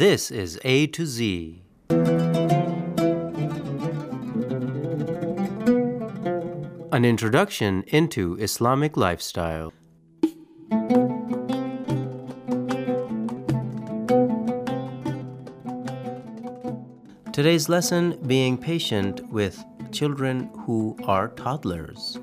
This is A to Z. An introduction into Islamic lifestyle. Today's lesson, being patient with children who are toddlers.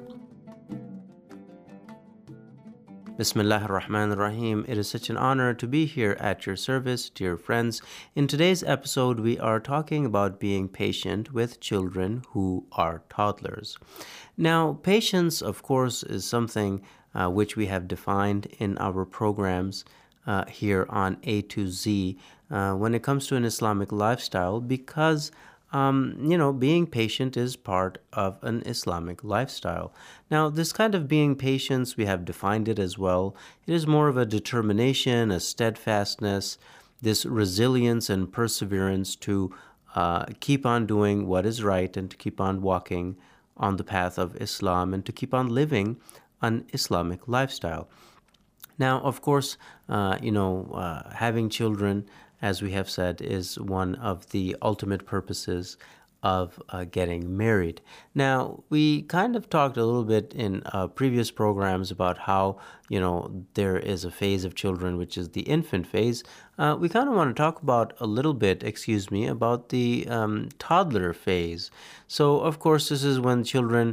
Bismillah ar-Rahman ar-Rahim. It is such an honor to be here at your service, dear friends. In today's episode, we are talking about being patient with children who are toddlers. Now, patience, of course, is something which we have defined in our programs here on A to Z when it comes to an Islamic lifestyle because being patient is part of an Islamic lifestyle. Now, this kind of being patient, we have defined it as well. It is more of a determination, a steadfastness, this resilience and perseverance to keep on doing what is right and to keep on walking on the path of Islam and to keep on living an Islamic lifestyle. Now, of course, having children, as we have said, is one of the ultimate purposes of getting married. Now, we kind of talked a little bit in previous programs about how, there is a phase of children, which is the infant phase. We kind of want to talk about about the toddler phase. So, of course, this is when children,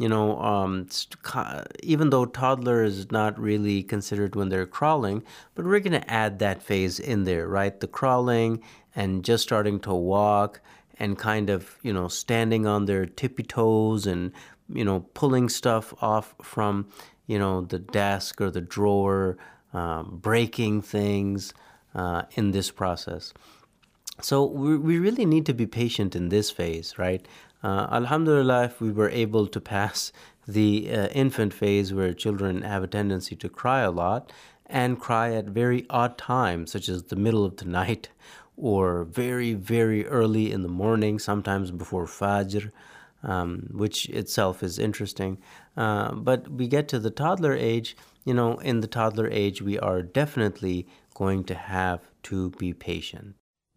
even though toddler is not really considered when they're crawling, but we're going to add that phase in there, right? The crawling and just starting to walk and kind of, standing on their tippy toes and, pulling stuff off from, the desk or the drawer, breaking things in this process. So we really need to be patient in this phase, right? Alhamdulillah, if we were able to pass the infant phase where children have a tendency to cry a lot and cry at very odd times, such as the middle of the night or very, very early in the morning, sometimes before Fajr, which itself is interesting. But we get to the toddler age, in the toddler age, we are definitely going to have to be patient.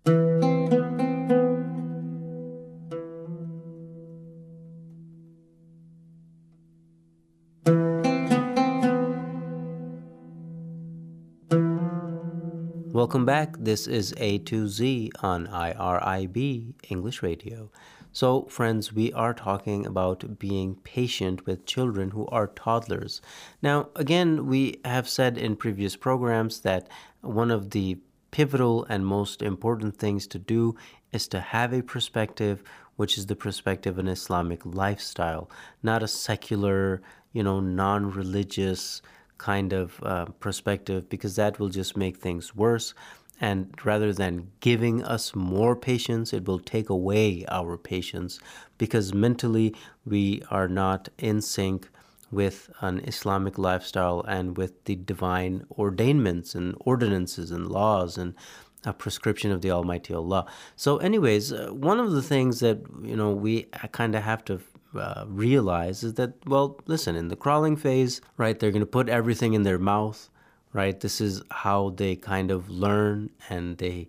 Welcome back. This is A to Z on IRIB English Radio. So, friends, we are talking about being patient with children who are toddlers. Now, again, we have said in previous programs that one of the pivotal and most important things to do is to have a perspective, which is the perspective of an Islamic lifestyle, not a secular, non-religious kind of perspective, because that will just make things worse. And rather than giving us more patience, it will take away our patience because mentally we are not in sync with an Islamic lifestyle and with the divine ordainments and ordinances and laws and a prescription of the Almighty Allah. So anyways, one of the things that, we kind of have to realize is that, listen, in the crawling phase, right, they're going to put everything in their mouth, right? This is how they kind of learn and they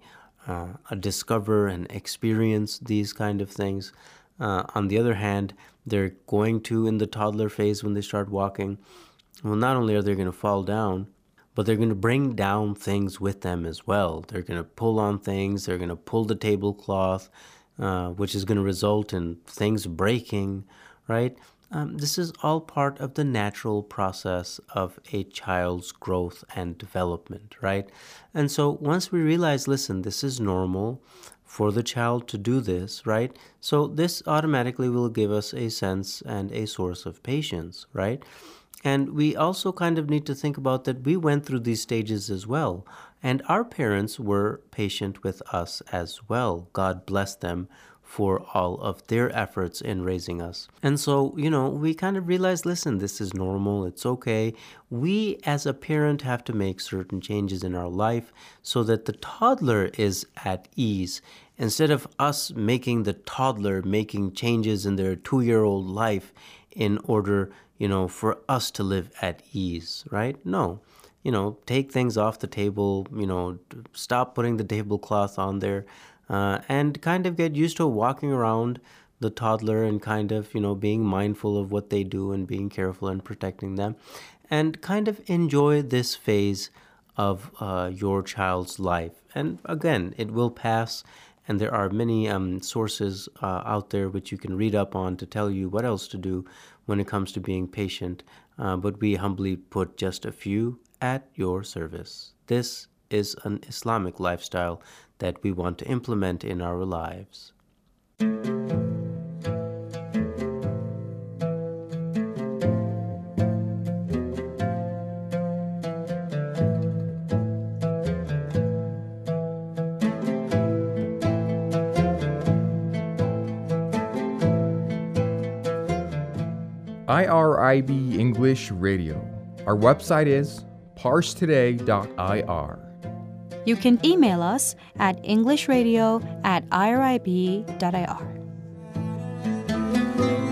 discover and experience these kind of things. On the other hand, they're going to, in the toddler phase, when they start walking, not only are they going to fall down, but they're going to bring down things with them as well. They're going to pull on things. They're going to pull the tablecloth, which is going to result in things breaking, right? This is all part of the natural process of a child's growth and development, right? And so once we realize, listen, this is normal for the child to do this, right? So this automatically will give us a sense and a source of patience, right? And we also kind of need to think about that we went through these stages as well. And our parents were patient with us as well. God bless them for all of their efforts in raising us. And so, we kind of realized, listen, this is normal. It's okay. We as a parent have to make certain changes in our life so that the toddler is at ease. Instead of us making the toddler making changes in their 2-year-old life in order, for us to live at ease, right? No. take things off the table, stop putting the tablecloth on there, and kind of get used to walking around the toddler and kind of, being mindful of what they do and being careful and protecting them, and kind of enjoy this phase of your child's life. And again, it will pass, and there are many sources out there which you can read up on to tell you what else to do when it comes to being patient. But we humbly put just a few at your service. This is an Islamic lifestyle that we want to implement in our lives. IRIB English Radio. Our website is parsetoday.ir. You can email us at englishradio@irib.ir.